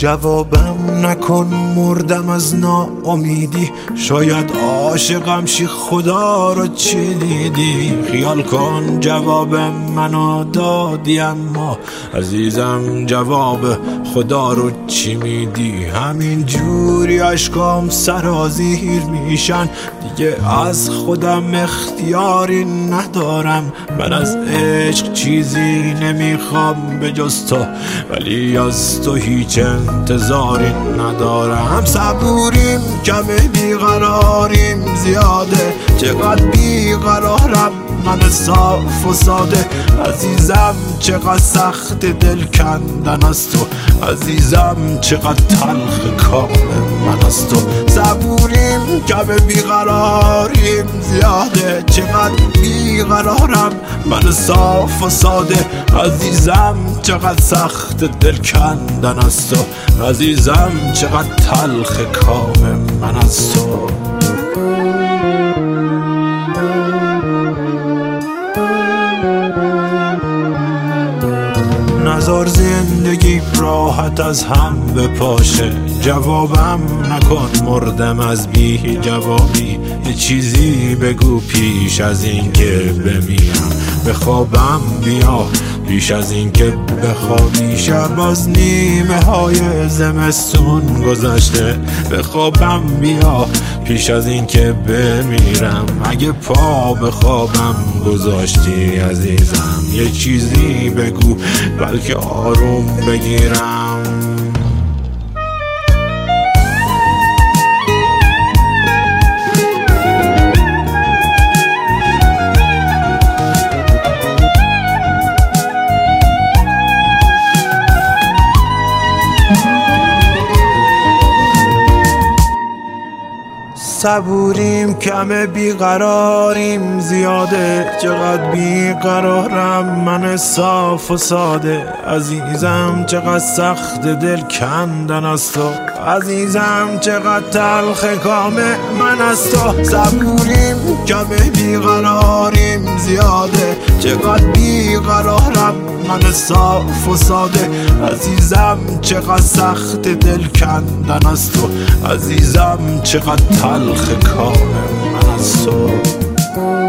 جوابم نکن مردم از ناامیدی، شاید عاشقم شی خدا رو چی دیدی. خیال کن جواب منو دادی اما عزیزم جواب خدا رو چی میدی. همین جوری عشقام سرازیر میشن، دیگه از خودم اختیاری ندارم. من از عشق چیزی نمیخوام به جز تو، ولی از تو هیچ انتظاری ندارم. صبوریم کمه بیقراریم زیاده، چقدر بیقرارم من صاف و ساده. عزیزم چقدر سخت دل کندن از تو، عزیزم چقدر تلخ کام من از تو. صبوریم کمه بیقراریم زیاده، چقدر بیقرارم من صاف و ساده. عزیزم چقدر سخت دل کندن از تو، عزیزم چقدر تلخ کام من از تو. نزار زندگی راحت از هم بپاشه، جوابم نکن مردم از بی جوابی. یه چیزی بگو پیش از این که بمیرم، به خوابم بیا پیش از این که بخوابی. شب از نیمه های زمستون گذشته، به خوابم بیا پیش از این که بمیرم. اگه پا به خوابم گذاشتی عزیزم، یه چیزی بگو بلکه آروم بگیرم. صبوریم کمه بیقراریم زیاده، چقدر بیقرارم من صاف و ساده. عزیزم چقدر سخت دل کندن از تو، عزیزم چقدر تلخ کام من از تو. صبوریم کمه بیقراریم زیاده، چقدر بیقرارم من صاف و ساده. عزیزم چقدر سخت دل کندن از تو، عزیزم چقدر تلخ کام من از تو.